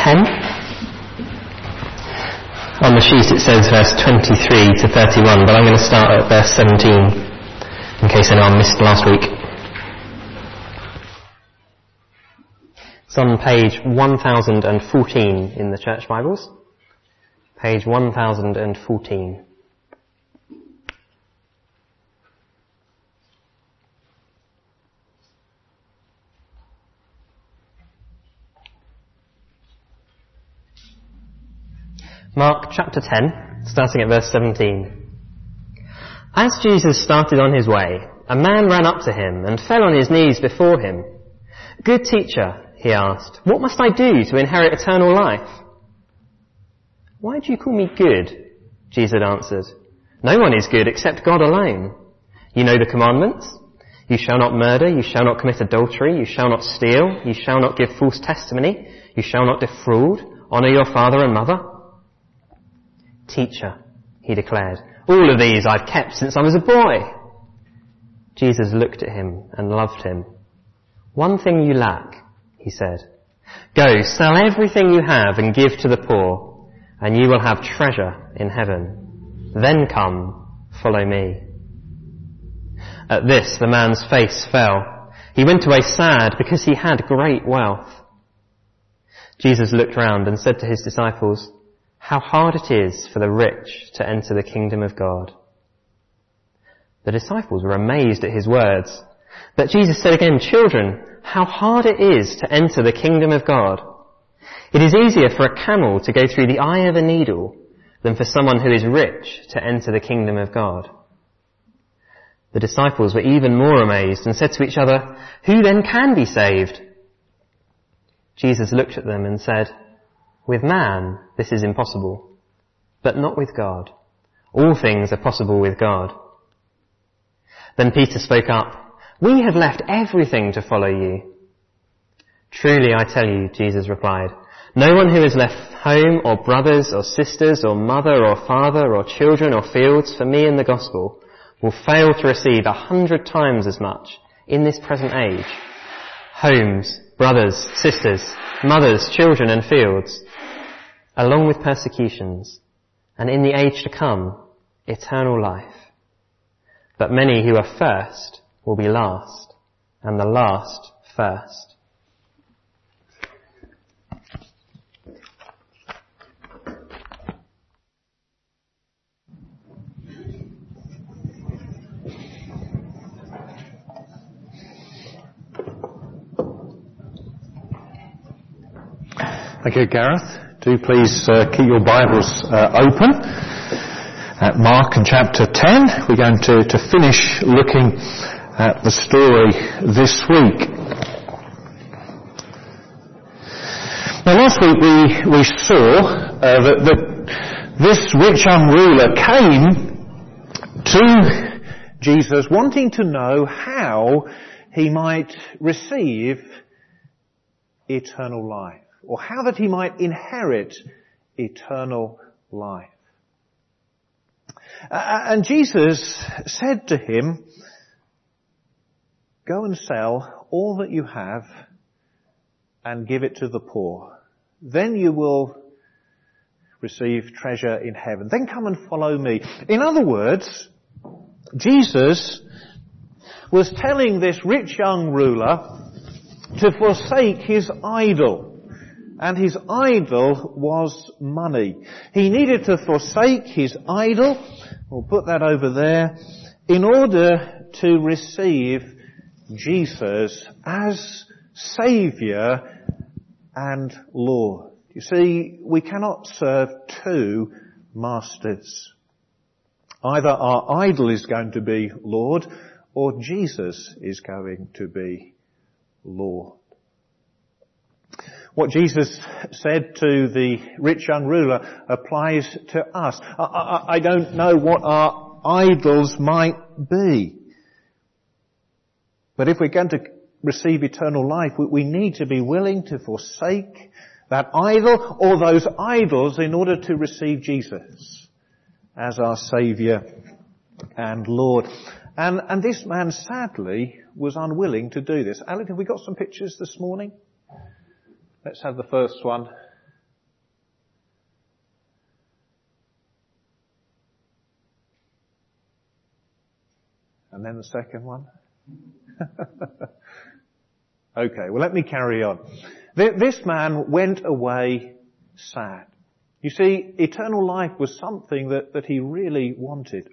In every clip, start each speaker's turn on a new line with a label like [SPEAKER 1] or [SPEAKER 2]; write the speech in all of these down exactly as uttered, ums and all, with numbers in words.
[SPEAKER 1] ten. On the sheet it says verse twenty-three to thirty-one, but I'm going to start at verse seventeen, in case anyone missed last week. It's on page one thousand fourteen in the Church Bibles. Page one thousand fourteen. Mark chapter ten, starting at verse seventeen. As Jesus started on his way, a man ran up to him and fell on his knees before him. "Good teacher," he asked, "what must I do to inherit eternal life?" "Why do you call me good?" Jesus answered. "No one is good except God alone. You know the commandments. You shall not murder, you shall not commit adultery, you shall not steal, you shall not give false testimony, you shall not defraud, honour your father and mother." "Teacher," he declared, "all of these I've kept since I was a boy." Jesus looked at him and loved him. "One thing you lack," he said. "Go, sell everything you have and give to the poor, and you will have treasure in heaven. Then come, follow me." At this, the man's face fell. He went away sad because he had great wealth. Jesus looked round and said to his disciples, "How hard it is for the rich to enter the kingdom of God." The disciples were amazed at his words. But Jesus said again, "Children, how hard it is to enter the kingdom of God. It is easier for a camel to go through the eye of a needle than for someone who is rich to enter the kingdom of God." The disciples were even more amazed and said to each other, "Who then can be saved?" Jesus looked at them and said, "With man this is impossible, but not with God. All things are possible with God." Then Peter spoke up, "We have left everything to follow you." "Truly I tell you," Jesus replied, "no one who has left home or brothers or sisters or mother or father or children or fields for me in the gospel will fail to receive a hundred times as much in this present age. Homes, brothers, sisters, mothers, children and fields, along with persecutions, and in the age to come, eternal life. But many who are first will be last, and the last first."
[SPEAKER 2] Thank you, Gareth. Do please uh, keep your Bibles uh, open at Mark and chapter ten. We're going to, to finish looking at the story this week. Now last week we, we saw uh, that, that this rich young ruler came to Jesus wanting to know how he might receive eternal life, or how that he might inherit eternal life. Uh, and Jesus said to him, "Go and sell all that you have and give it to the poor. Then you will receive treasure in heaven. Then come and follow me." In other words, Jesus was telling this rich young ruler to forsake his idol. And his idol was money. He needed to forsake his idol, we'll put that over there, in order to receive Jesus as Saviour and Lord. You see, we cannot serve two masters. Either our idol is going to be Lord, or Jesus is going to be Lord. What Jesus said to the rich young ruler applies to us. I, I, I don't know what our idols might be. But if we're going to receive eternal life, we, we need to be willing to forsake that idol or those idols in order to receive Jesus as our Saviour and Lord. And, and this man sadly was unwilling to do this. Alec, have we got some pictures this morning? Let's have the first one. And then the second one. Okay, well, let me carry on. This man went away sad. You see, eternal life was something that, that he really wanted.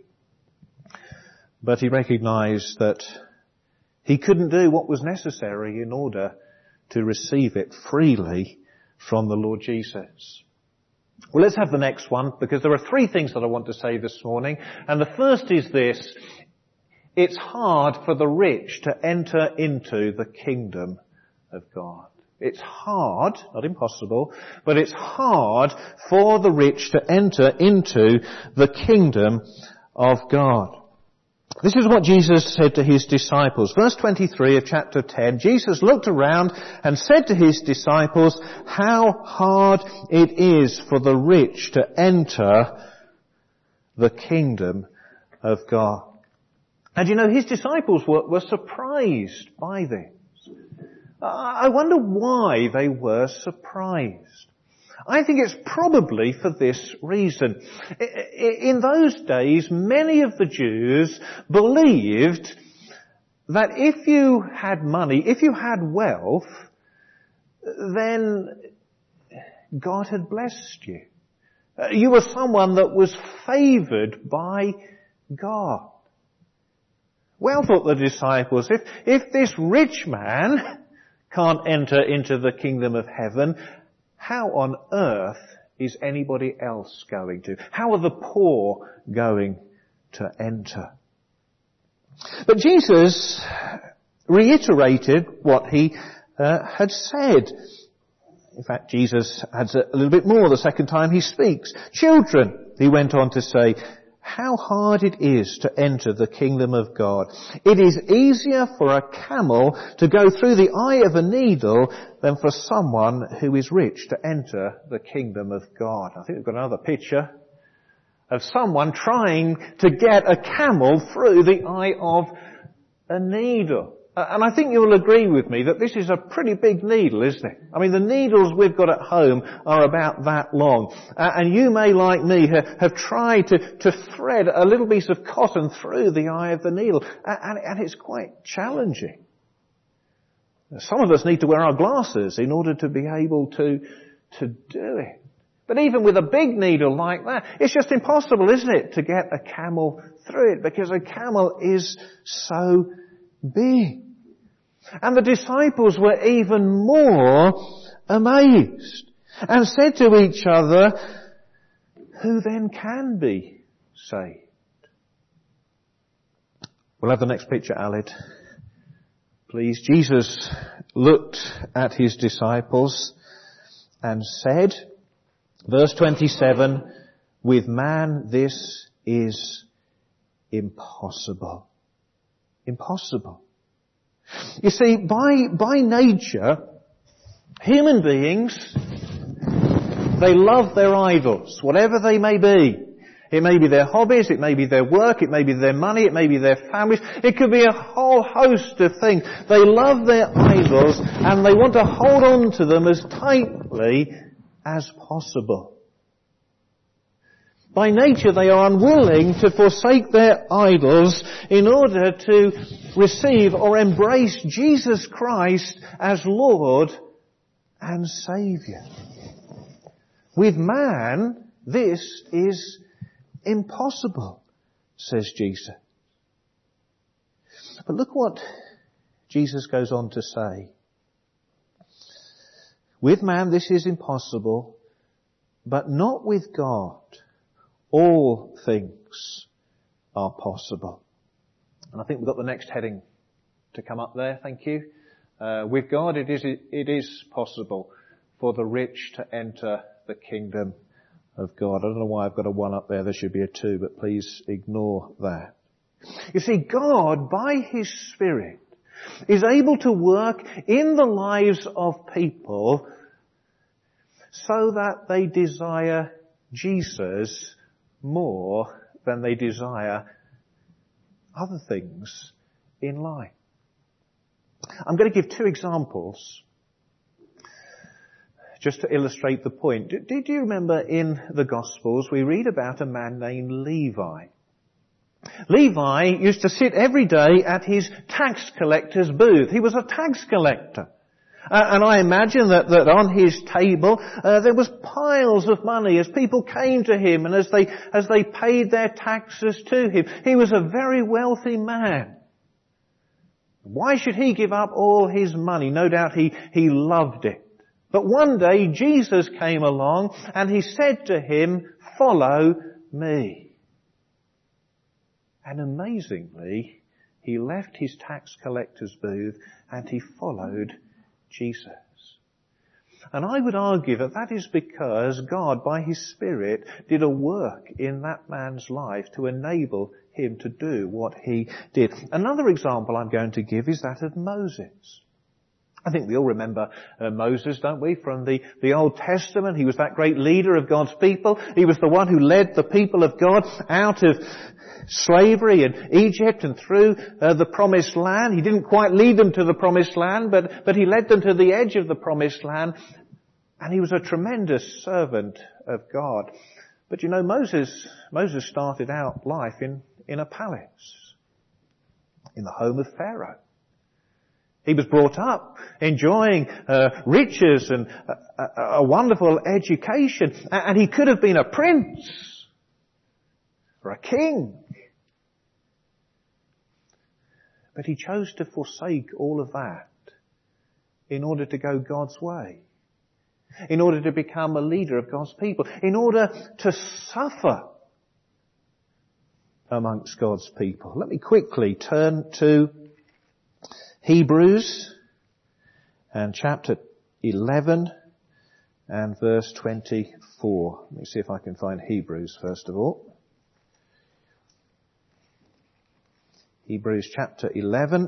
[SPEAKER 2] But he recognized that he couldn't do what was necessary in order to receive it freely from the Lord Jesus. Well, let's have the next one, because there are three things that I want to say this morning. And the first is this: it's hard for the rich to enter into the kingdom of God. It's hard, not impossible, but it's hard for the rich to enter into the kingdom of God. This is what Jesus said to his disciples. Verse twenty-three of chapter ten, Jesus looked around and said to his disciples, how hard it is for the rich to enter the kingdom of God. And you know, his disciples were, were surprised by this. I wonder why they were surprised. I think it's probably for this reason. In those days, many of the Jews believed that if you had money, if you had wealth, then God had blessed you. You were someone that was favoured by God. Well, thought the disciples, if, if this rich man can't enter into the kingdom of heaven, how on earth is anybody else going to? How are the poor going to enter? But Jesus reiterated what he uh, had said. In fact, Jesus adds a little bit more the second time he speaks. Children, he went on to say, how hard it is to enter the kingdom of God. It is easier for a camel to go through the eye of a needle than for someone who is rich to enter the kingdom of God. I think we've got another picture of someone trying to get a camel through the eye of a needle. And I think you'll agree with me that this is a pretty big needle, isn't it? I mean, the needles we've got at home are about that long. Uh, and you may, like me, ha- have tried to, to thread a little piece of cotton through the eye of the needle. Uh, and, and it's quite challenging. Some of us need to wear our glasses in order to be able to, to do it. But even with a big needle like that, it's just impossible, isn't it, to get a camel through it, because a camel is so big. And the disciples were even more amazed and said to each other, who then can be saved? We'll have the next picture, Alid. Please. Jesus looked at his disciples and said, verse twenty-seven, with man this is impossible. Impossible. You see, by, by nature, human beings, they love their idols, whatever they may be. It may be their hobbies, it may be their work, it may be their money, it may be their families. It could be a whole host of things. They love their idols and they want to hold on to them as tightly as possible. By nature, they are unwilling to forsake their idols in order to receive or embrace Jesus Christ as Lord and Saviour. With man, this is impossible, says Jesus. But look what Jesus goes on to say. With man, this is impossible, but not with God. All things are possible. And I think we've got the next heading to come up there. Thank you. Uh, with God, it is, it is possible for the rich to enter the kingdom of God. I don't know why I've got a one up there. There should be a two, but please ignore that. You see, God, by His Spirit, is able to work in the lives of people so that they desire Jesus more than they desire other things in life. I'm going to give two examples just to illustrate the point. Did you remember in the Gospels we read about a man named Levi? Levi used to sit every day at his tax collector's booth. He was a tax collector. Uh, and I imagine that, that on his table uh, there was piles of money as people came to him and as they, as they paid their taxes to him. He was a very wealthy man. Why should he give up all his money? No doubt he, he loved it. But one day Jesus came along and he said to him, "Follow me." And amazingly, he left his tax collector's booth and he followed Jesus. And I would argue that that is because God, by His Spirit, did a work in that man's life to enable him to do what he did. Another example I'm going to give is that of Moses. I think we all remember uh, Moses, don't we, from the, the Old Testament. He was that great leader of God's people. He was the one who led the people of God out of slavery in Egypt and through uh, the Promised Land. He didn't quite lead them to the Promised Land, but, but he led them to the edge of the Promised Land. And he was a tremendous servant of God. But you know, Moses, Moses started out life in, in a palace, in the home of Pharaoh. He was brought up enjoying uh, riches and a, a, a wonderful education. And he could have been a prince or a king. But he chose to forsake all of that in order to go God's way, in order to become a leader of God's people, in order to suffer amongst God's people. Let me quickly turn to Hebrews and chapter eleven and verse twenty-four. Let me see if I can find Hebrews first of all. Hebrews chapter eleven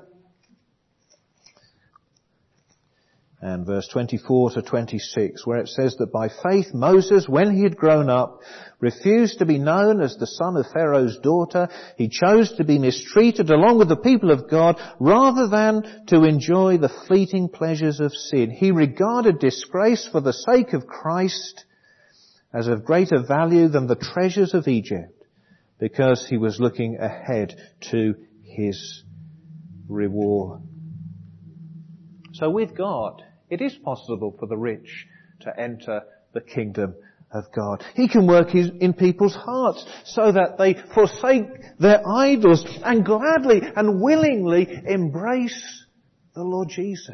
[SPEAKER 2] and verse twenty-four to twenty-six, where it says that by faith Moses, when he had grown up, refused to be known as the son of Pharaoh's daughter. He chose to be mistreated along with the people of God rather than to enjoy the fleeting pleasures of sin. He regarded disgrace for the sake of Christ as of greater value than the treasures of Egypt, because he was looking ahead to his reward. So with God, it is possible for the rich to enter the kingdom of God. He can work his, in people's hearts so that they forsake their idols and gladly and willingly embrace the Lord Jesus.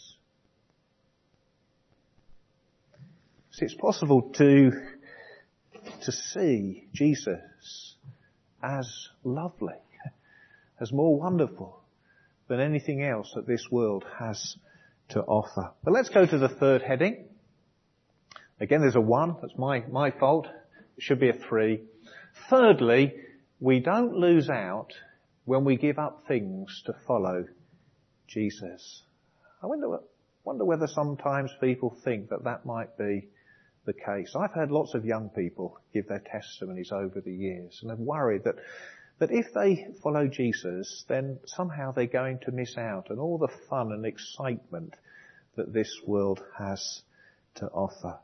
[SPEAKER 2] See, it's possible to, to see Jesus as lovely, as more wonderful than anything else that this world has to offer. But let's go to the third heading. Again, there's a one. That's my, my fault. It should be a three. Thirdly, we don't lose out when we give up things to follow Jesus. I wonder, wonder whether sometimes people think that that might be the case. I've heard lots of young people give their testimonies over the years and have worried that that if they follow Jesus, then somehow they're going to miss out on all the fun and excitement that this world has to offer.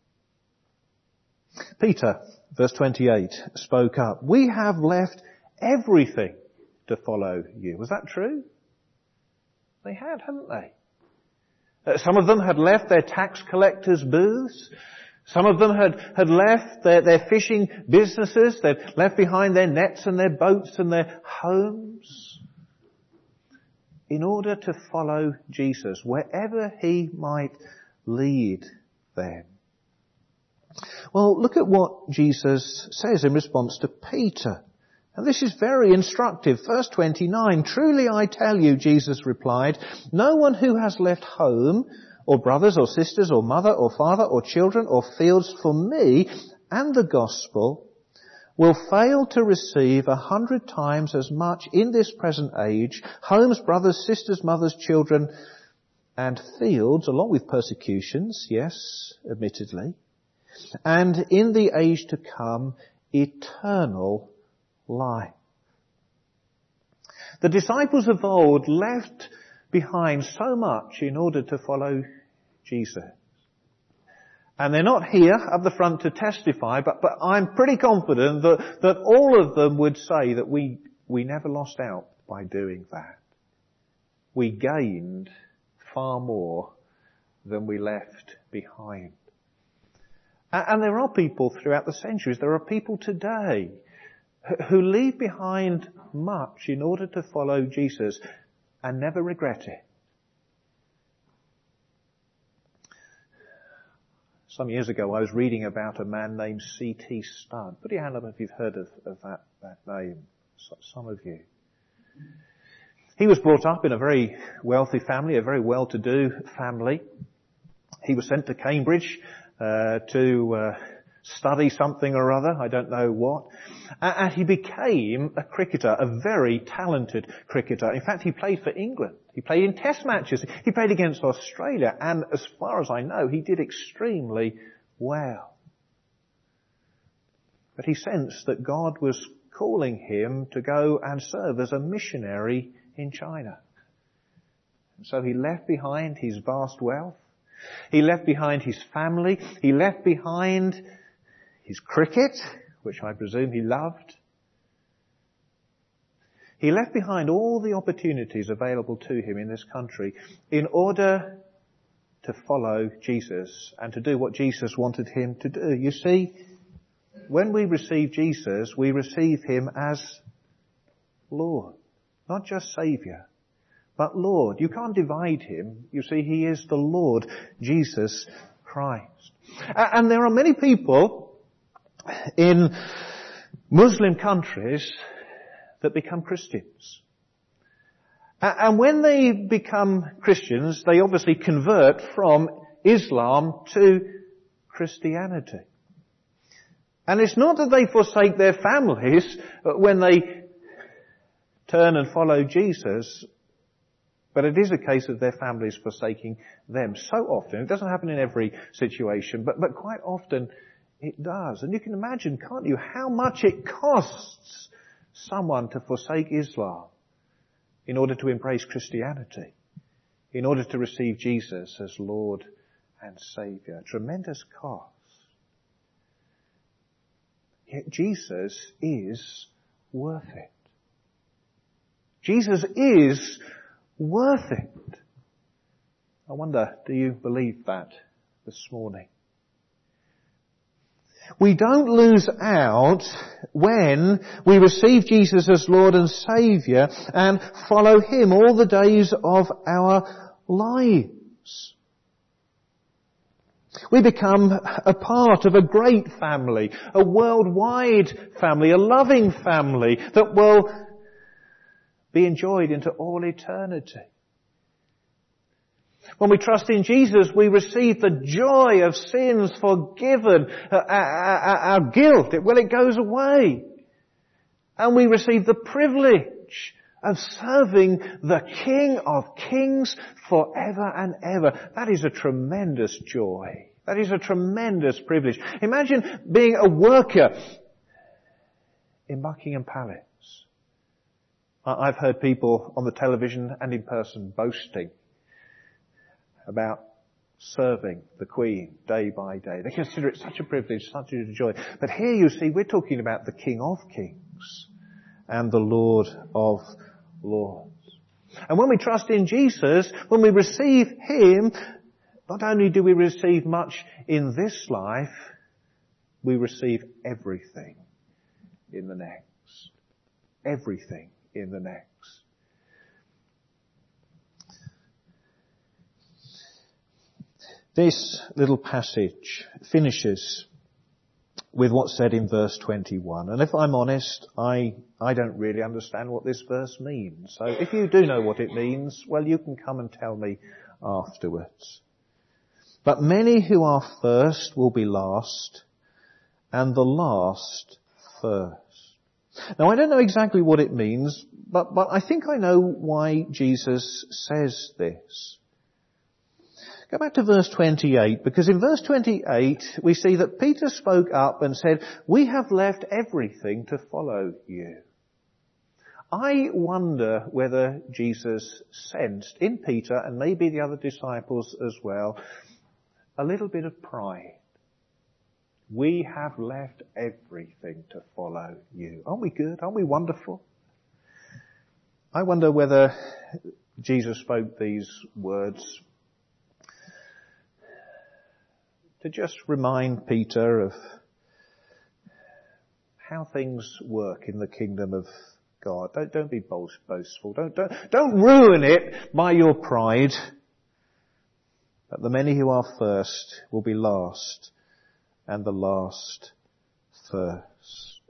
[SPEAKER 2] Peter, verse twenty-eight, spoke up. We have left everything to follow you. Was that true? They had, hadn't they? Uh, some of them had left their tax collectors' booths. Some of them had, had left their, their fishing businesses. They'd left behind their nets and their boats and their homes in order to follow Jesus wherever he might lead them. Well, look at what Jesus says in response to Peter. And this is very instructive. Verse twenty-nine, truly I tell you, Jesus replied, no one who has left home or brothers or sisters or mother or father or children or fields for me and the gospel will fail to receive a hundred times as much in this present age, homes, brothers, sisters, mothers, children and fields, along with persecutions, yes, admittedly, and in the age to come, eternal life. The disciples of old left behind so much in order to follow Jesus. And they're not here up the front to testify, but, but I'm pretty confident that, that all of them would say that we, we never lost out by doing that. We gained far more than we left behind. And there are people throughout the centuries, there are people today who leave behind much in order to follow Jesus and never regret it. Some years ago I was reading about a man named C T Studd. Put your hand up if you've heard of, of that, that name, some of you. He was brought up in a very wealthy family, a very well-to-do family. He was sent to Cambridge uh, to uh, study something or other, I don't know what. And he became a cricketer, a very talented cricketer. In fact, he played for England. He played in test matches. He played against Australia. And as far as I know, he did extremely well. But he sensed that God was calling him to go and serve as a missionary in China. And so he left behind his vast wealth. He left behind his family. He left behind his cricket, which I presume he loved. He left behind all the opportunities available to him in this country in order to follow Jesus and to do what Jesus wanted him to do. You see, when we receive Jesus, we receive him as Lord, not just Saviour, but Lord. You can't divide him. You see, he is the Lord, Jesus Christ. And there are many people in Muslim countries that become Christians. And when they become Christians, they obviously convert from Islam to Christianity. And it's not that they forsake their families when they turn and follow Jesus, but it is a case of their families forsaking them. So often, it doesn't happen in every situation, but, but quite often it does. And you can imagine, can't you, how much it costs someone to forsake Islam in order to embrace Christianity, in order to receive Jesus as Lord and Saviour. Tremendous cost. Yet Jesus is worth it. Jesus is worth it. I wonder, do you believe that this morning? We don't lose out when we receive Jesus as Lord and Saviour and follow him all the days of our lives. We become a part of a great family, a worldwide family, a loving family that will be enjoyed into all eternity. When we trust in Jesus, we receive the joy of sins forgiven, uh, our, our, our guilt, well, it goes away. And we receive the privilege of serving the King of Kings forever and ever. That is a tremendous joy. That is a tremendous privilege. Imagine being a worker in Buckingham Palace. I've heard people on the television and in person boasting about serving the Queen day by day. They consider it such a privilege, such a joy. But here you see, we're talking about the King of Kings and the Lord of Lords. And when we trust in Jesus, when we receive him, not only do we receive much in this life, we receive everything in the next. Everything in the next. This little passage finishes with what's said in verse twenty-one. And if I'm honest, I, I don't really understand what this verse means. So if you do know what it means, well, you can come and tell me afterwards. But many who are first will be last, and the last first. Now, I don't know exactly what it means, but, but I think I know why Jesus says this. Go back to verse twenty-eight, because in verse twenty-eight we see that Peter spoke up and said, "We have left everything to follow you." I wonder whether Jesus sensed in Peter, and maybe the other disciples as well, a little bit of pride. We have left everything to follow you. Aren't we good? Aren't we wonderful? I wonder whether Jesus spoke these words to just remind Peter of how things work in the kingdom of God. Don't, don't be boast, boastful. Don't, don't, don't ruin it by your pride. But the many who are first will be last, and the last first.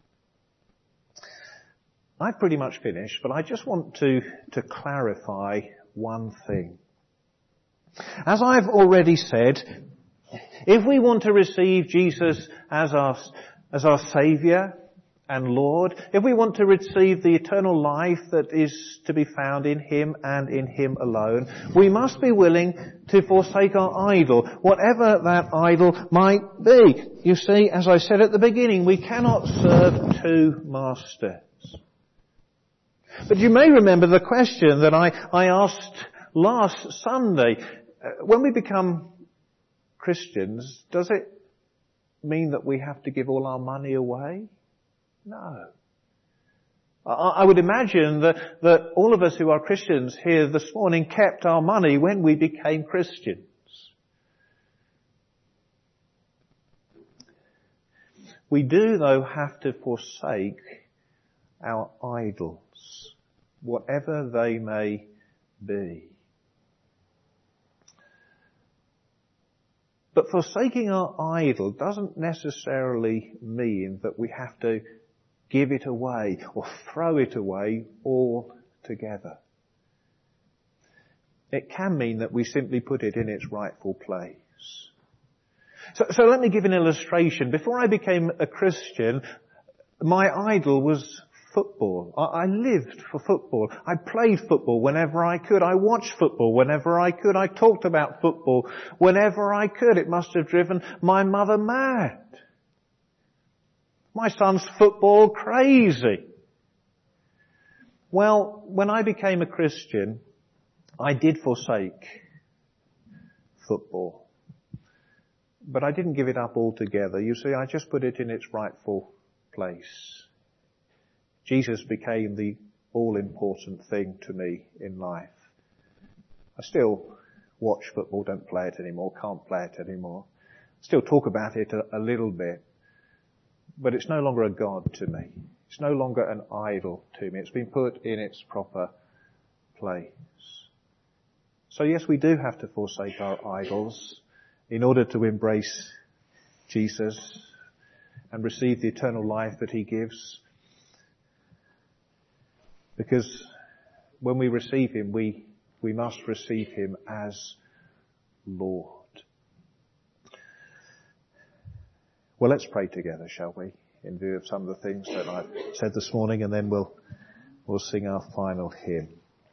[SPEAKER 2] I've pretty much finished, but I just want to, to clarify one thing. As I've already said, if we want to receive Jesus as our, as our Saviour and Lord, if we want to receive the eternal life that is to be found in Him and in Him alone, we must be willing to forsake our idol, whatever that idol might be. You see, as I said at the beginning, we cannot serve two masters. But you may remember the question that I, I asked last Sunday. When we become Christians, does it mean that we have to give all our money away? No. I would imagine that, that all of us who are Christians here this morning kept our money when we became Christians. We do, though, have to forsake our idols, whatever they may be. But forsaking our idol doesn't necessarily mean that we have to give it away or throw it away altogether. It can mean that we simply put it in its rightful place. So, so let me give an illustration. Before I became a Christian, my idol was football. I, I lived for football. I played football whenever I could. I watched football whenever I could. I talked about football whenever I could. It must have driven my mother mad. My son's football crazy. Well, when I became a Christian, I did forsake football. But I didn't give it up altogether. You see, I just put it in its rightful place. Jesus became the all-important thing to me in life. I still watch football, don't play it anymore, can't play it anymore. Still talk about it a, a little bit. But it's no longer a god to me. It's no longer an idol to me. It's been put in its proper place. So yes, we do have to forsake our idols in order to embrace Jesus and receive the eternal life that He gives. Because when we receive Him, we, we must receive Him as Lord. Well, let's pray together, shall we, in view of some of the things that I've said this morning, and then we'll, we'll sing our final hymn.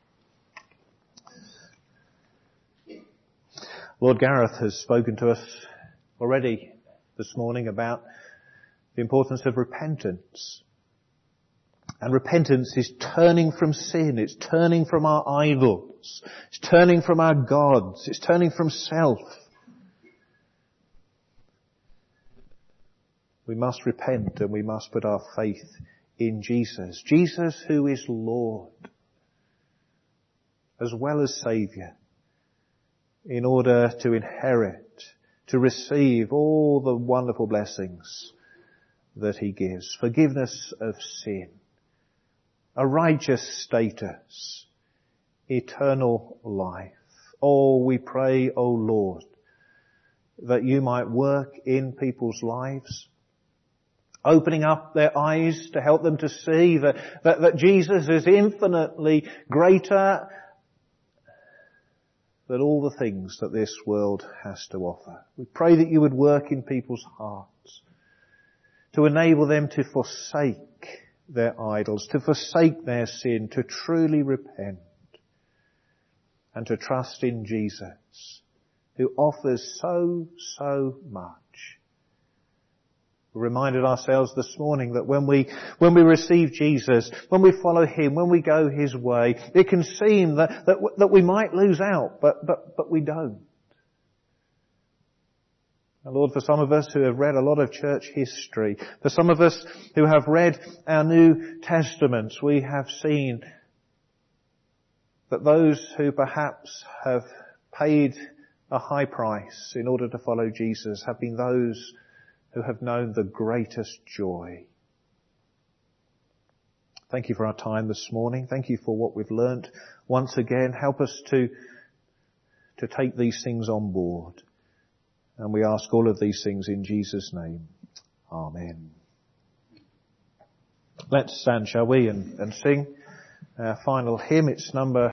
[SPEAKER 2] Lord Gareth has spoken to us already this morning about the importance of repentance. And repentance is turning from sin, it's turning from our idols, it's turning from our gods, it's turning from self. We must repent and we must put our faith in Jesus. Jesus who is Lord as well as Saviour, in order to inherit, to receive all the wonderful blessings that He gives. Forgiveness of sin, a righteous status, eternal life. Oh, we pray, O Lord, that You might work in people's lives, opening up their eyes to help them to see that, that, that Jesus is infinitely greater than all the things that this world has to offer. We pray that You would work in people's hearts to enable them to forsake their idols, to forsake their sin, to truly repent and to trust in Jesus, who offers so, so much. We reminded ourselves this morning that when we, when we receive Jesus, when we follow Him, when we go His way, it can seem that, that, that we might lose out, but, but, but we don't. And Lord, for some of us who have read a lot of church history, for some of us who have read our New Testaments, we have seen that those who perhaps have paid a high price in order to follow Jesus have been those who have known the greatest joy. Thank you for our time this morning. Thank you for what we've learnt. Once again, help us to, to take these things on board. And we ask all of these things in Jesus' name. Amen. Let's stand, shall we, and, and sing our final hymn. It's number